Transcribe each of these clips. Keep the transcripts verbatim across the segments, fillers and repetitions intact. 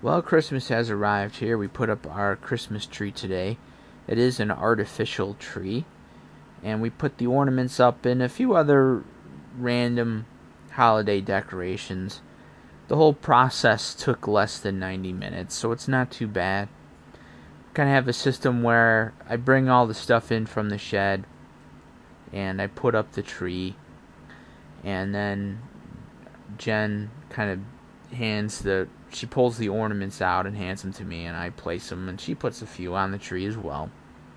Well, Christmas has arrived here. We put up our Christmas tree today. It is an artificial tree, and we put the ornaments up and a few other random holiday decorations. The whole process took less than ninety minutes, so it's not too bad. Kind of have a system where I bring all the stuff in from the shed, and I put up the tree, and then Jen kind of hands the she pulls the ornaments out and hands them to me, and I place them, and she puts a few on the tree as well.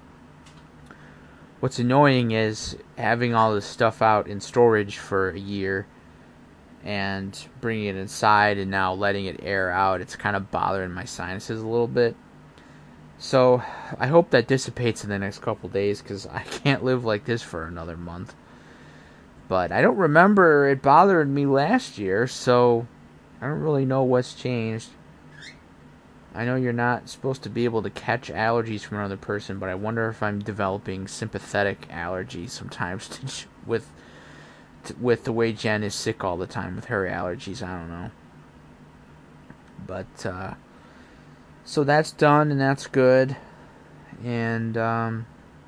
What's annoying is having all this stuff out in storage for a year and bringing it inside and now letting it air out. It's kind of bothering my sinuses a little bit. So I hope that dissipates in the next couple days, because I can't live like this for another month. But I don't remember it bothered me last year, so I don't really know what's changed. I know you're not supposed to be able to catch allergies from another person, but I wonder if I'm developing sympathetic allergies sometimes to, with to, with the way Jen is sick all the time with her allergies. I don't know. But, uh, so that's done, and that's good. And, um,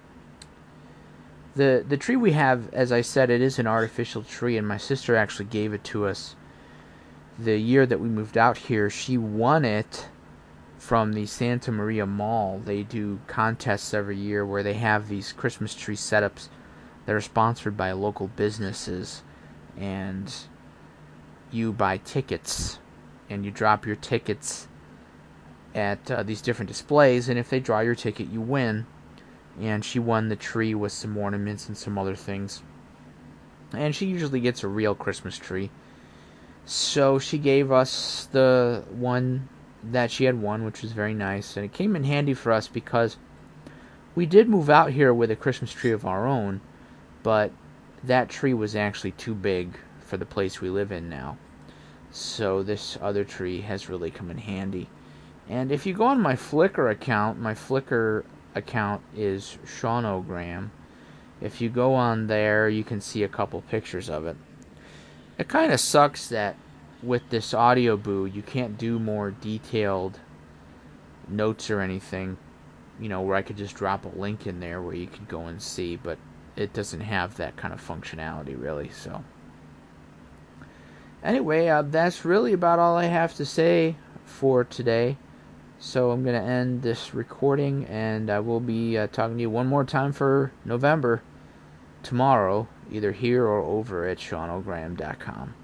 the, the tree we have, as I said, it is an artificial tree, and my sister actually gave it to us the year that we moved out here. She won it from the Santa Maria Mall. They do contests every year where they have these Christmas tree setups that are sponsored by local businesses, and you buy tickets and you drop your tickets at uh, these different displays, and if they draw your ticket, you win. And she won the tree with some ornaments and some other things, and she usually gets a real Christmas tree. So she gave us the one that she had won, which was very nice, and it came in handy for us because we did move out here with a Christmas tree of our own, but that tree was actually too big for the place we live in now. So this other tree has really come in handy. And if you go on my Flickr account, my Flickr account is Shaunogram. If you go on there, you can see a couple pictures of it. It kind of sucks that with this audio boo, you can't do more detailed notes or anything, you know, where I could just drop a link in there where you could go and see, but it doesn't have that kind of functionality, really. So anyway, uh, that's really about all I have to say for today. So I'm going to end this recording, and I will be uh, talking to you one more time for November tomorrow, either here or over at Shaunogram dot com.